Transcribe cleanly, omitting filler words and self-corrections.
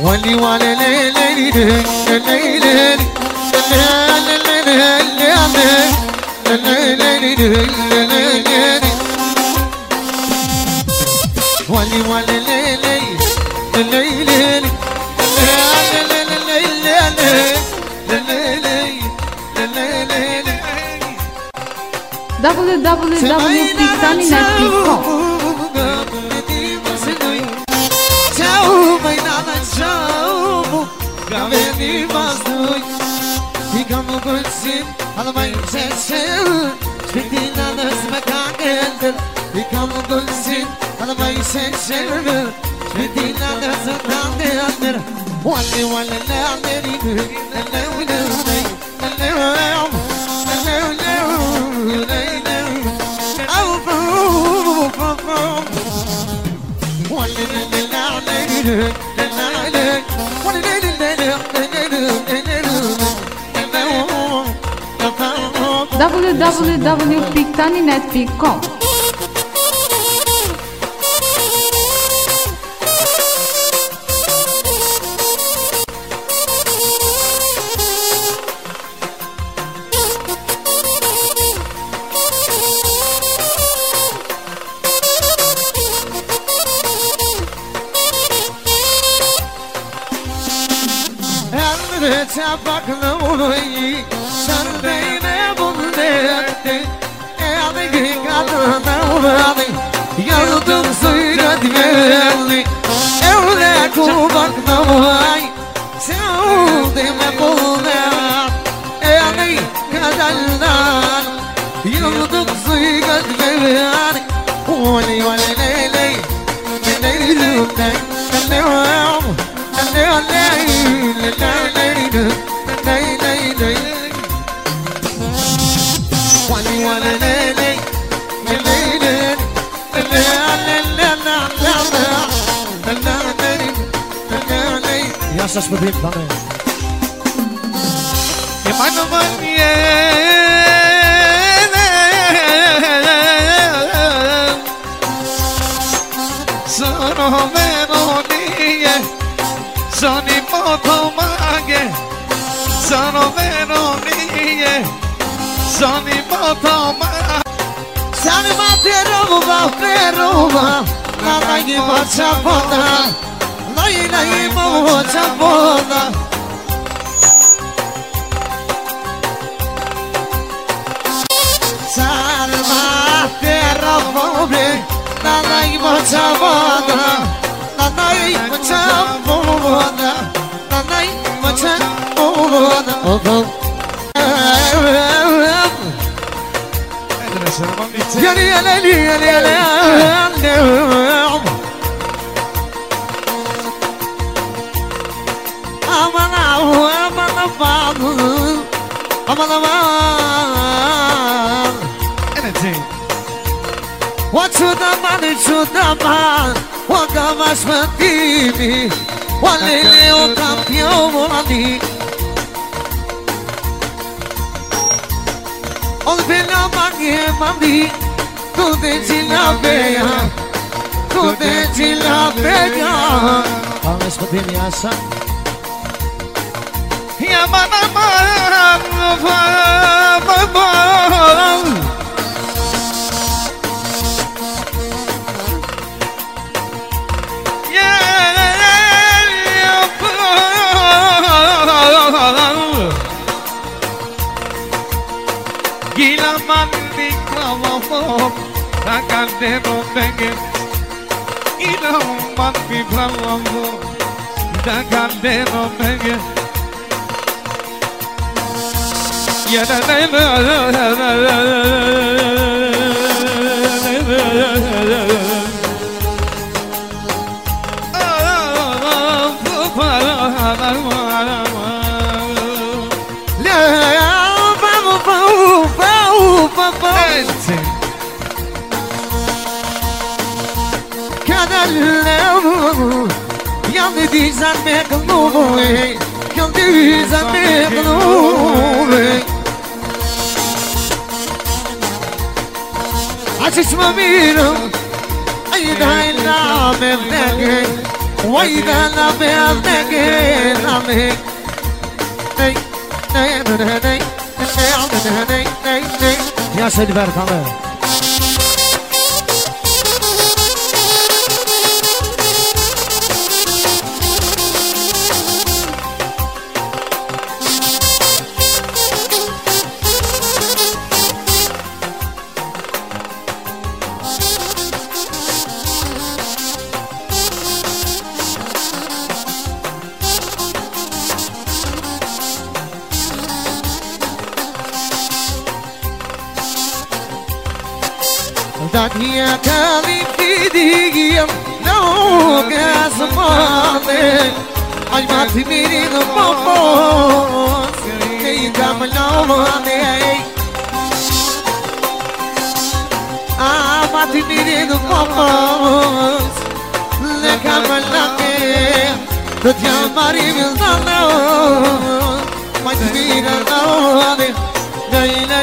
ولي ولا ليلي ليلي ولي ولا ليلي ليلي www.pixaninet.com Ficamos conhecidos, ela vai encher Espinada se vai cagar Ficamos conhecidos, ela vai encher Espinada se vai cagar Wale wale la leri www.pixaninet.com Yardım suyla dimelli Evle kubak namay Sevdime bulna Eli kaderler Yardım suyla dimelli Vali vali leyli Leyli Ja σας παιδί πάμε Και πάνω βάνιε Sono veronige Sono in moto maghe Sono veronige Sono in moto maghe Sani mate roba peruva La dai faccia bona Lay mocha bona Salma terra pobre Lay mocha bona Lay mocha bona Lay mocha bona Yani yani yani Aman aman Wachudamani Wagamas matimi Walele o campioni Olvena mani mami Tude la beya Tude la beya Amas matimi asa Yaman aman Gila mandi klavafo Rakante no benge Gila mandi klavafo Rakante no benge Yada na na Yandı dizan meklubu Yandı dizan meklubu Açışma bir Ayda illa mevleke وإذا نبيض نقي يا سيدي بارك الله هي كالي في ديم لو قاسماني عجبت ميري المفوز كي كاملوني عجبت ميري المفوز لك عملني تتيامري بالظلام ما تبين الأولي